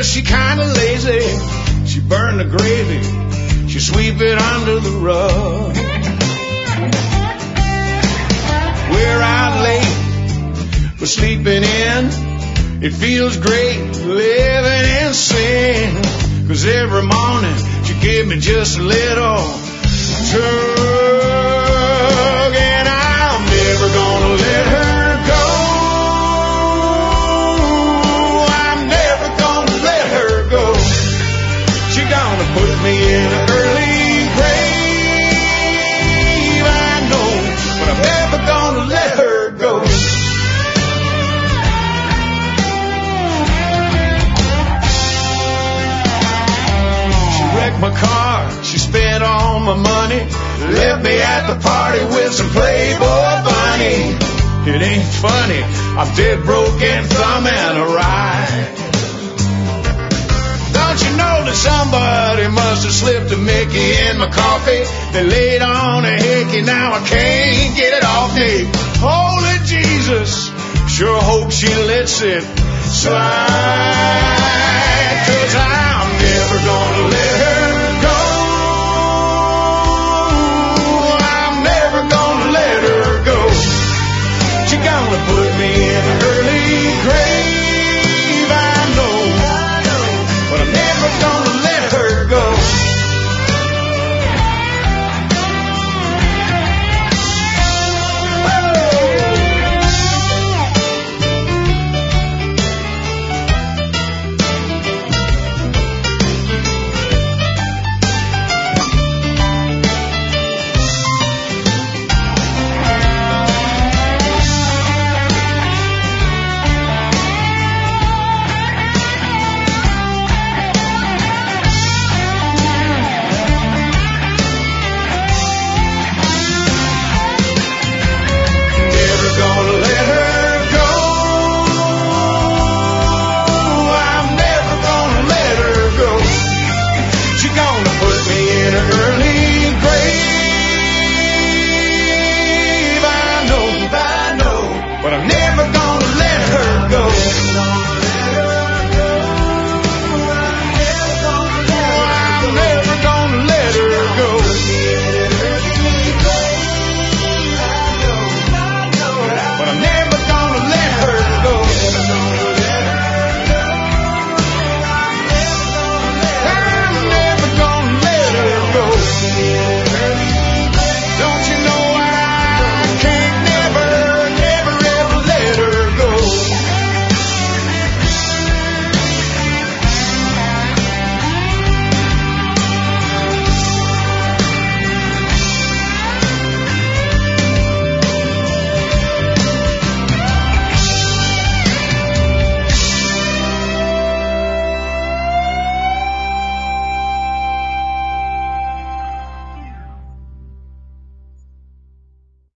she kinda lazy. She burned the gravy, she sweep it under the rug. We're out late, we're sleeping in. It feels great living in sin. 'Cause every morning she gave me just a little tug, and I'm never gonna let her go. I'm never gonna let her go. She gonna put me in an early grave, I know, but I'm never gonna let her go. My car, she spent all my money, left me at the party with some Playboy bunny. It ain't funny, I'm dead broke and thumbing a ride. Don't you know that somebody must have slipped a Mickey in my coffee? They laid on a hickey, now I can't get it off me. Holy Jesus, sure hope she lets it slide.